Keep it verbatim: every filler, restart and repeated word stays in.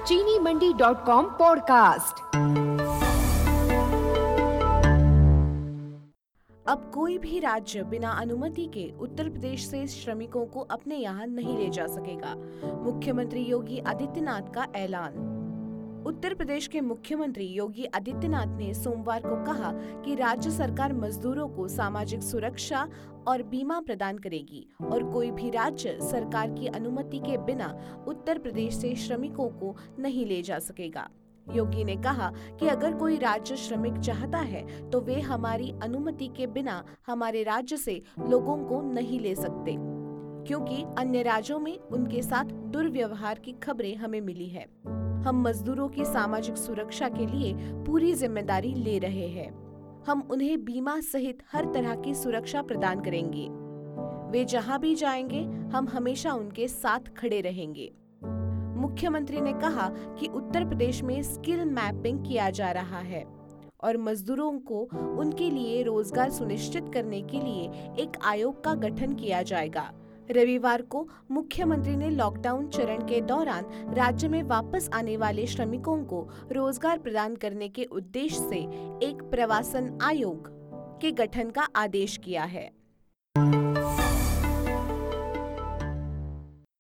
चीनी मंडी dot com podcast. अब कोई भी राज्य बिना अनुमति के उत्तर प्रदेश से श्रमिकों को अपने यहाँ नहीं ले जा सकेगा। मुख्यमंत्री योगी आदित्यनाथ का ऐलान। उत्तर प्रदेश के मुख्यमंत्री योगी आदित्यनाथ ने सोमवार को कहा कि राज्य सरकार मजदूरों को सामाजिक सुरक्षा और बीमा प्रदान करेगी और कोई भी राज्य सरकार की अनुमति के बिना उत्तर प्रदेश से श्रमिकों को नहीं ले जा सकेगा। योगी ने कहा कि अगर कोई राज्य श्रमिक चाहता है तो वे हमारी अनुमति के बिना हमारे राज्य से लोगों को नहीं ले सकते, क्योंकि अन्य राज्यों में उनके साथ दुर्व्यवहार की खबरें हमें मिली है। हम मजदूरों की सामाजिक सुरक्षा के लिए पूरी जिम्मेदारी ले रहे हैं। हम उन्हें बीमा सहित हर तरह की सुरक्षा प्रदान करेंगे। वे जहां भी जाएंगे हम हमेशा उनके साथ खड़े रहेंगे। मुख्यमंत्री ने कहा कि उत्तर प्रदेश में स्किल मैपिंग किया जा रहा है और मजदूरों को उनके लिए रोजगार सुनिश्चित करने के लिए एक आयोग का गठन किया जाएगा। रविवार को मुख्यमंत्री ने लॉकडाउन चरण के दौरान राज्य में वापस आने वाले श्रमिकों को रोजगार प्रदान करने के उद्देश्य से एक प्रवासन आयोग के गठन का आदेश किया है।